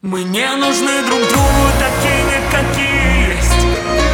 Мы не нужны друг другу такими, какие есть.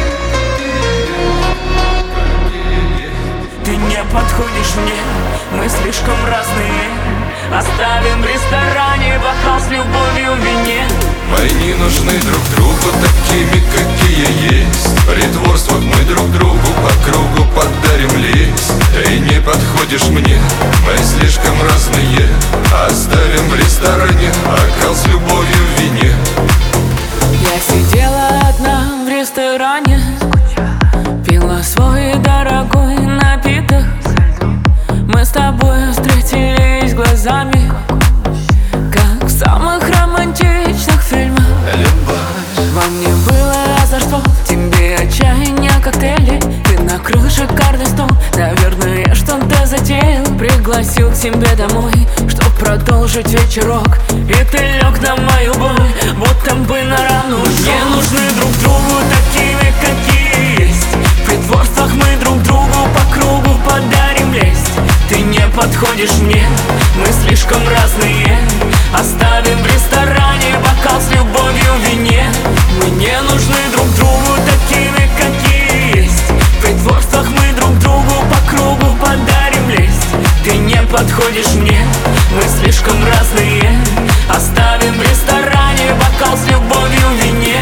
Ты не подходишь мне, мы слишком разные. Оставим в ресторане бокал с любовью в вине. Мы не нужны друг другу такими, какие есть. В притворствах мы друг другу по кругу подарим лист. Ты не подходишь мне, мы слишком разные. Оставим в ресторане бокал с любовью в вине. Я сидела одна в ресторане, пила свой дорогой напиток. Мы с тобой встретились глазами, как в самых романтичных фильмах. Любовь. Во мне было озорство, в тебе отчаяние, коктейли. Ты накрыл шикарный стол, наверное, что-то затеял. Пригласил к себе домой, чтоб продолжить вечерок. И ты лег на мою боль, будто бы на рану. Не нужны друг другу такими, какие есть. В притворствах мы друг другу по кругу подарим лесть. Ты не подходишь мне, мы слишком разные. Оставим в ресторане бокал с любовью в вине. Мы не нужны друг другу такими, какие есть. В притворствах мы друг другу по кругу подарим лесть. Ты не подходишь мне, мы слишком разные. Оставим в ресторане бокал с любовью в вине.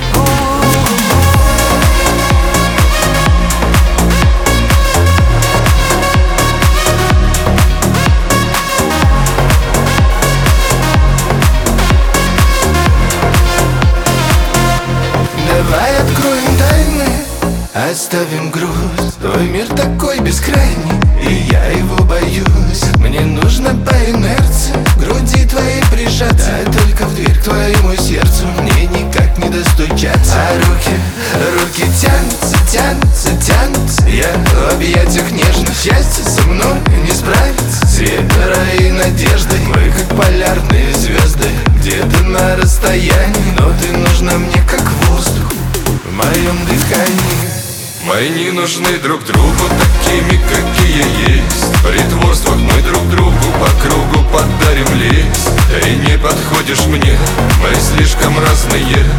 Давай откроем тайны, оставим груз. Твой мир такой бескрайний, и я его боюсь. Мне нужно по инерции к груди твоей прижаться. Да, только в дверь к твоему сердцу мне никак не достучаться. А руки тянутся, тянутся, тянутся. Я в объятиях нежных, счастье со мной не справится. Свет и надежды, мы как полярные звезды. Где-то на расстоянии, но ты нужна мне как воздух в моем дыхании. Мы не нужны друг другу такими, какие есть. В притворствах мы друг другу по кругу подарим лист. Ты не подходишь мне, мы слишком разные.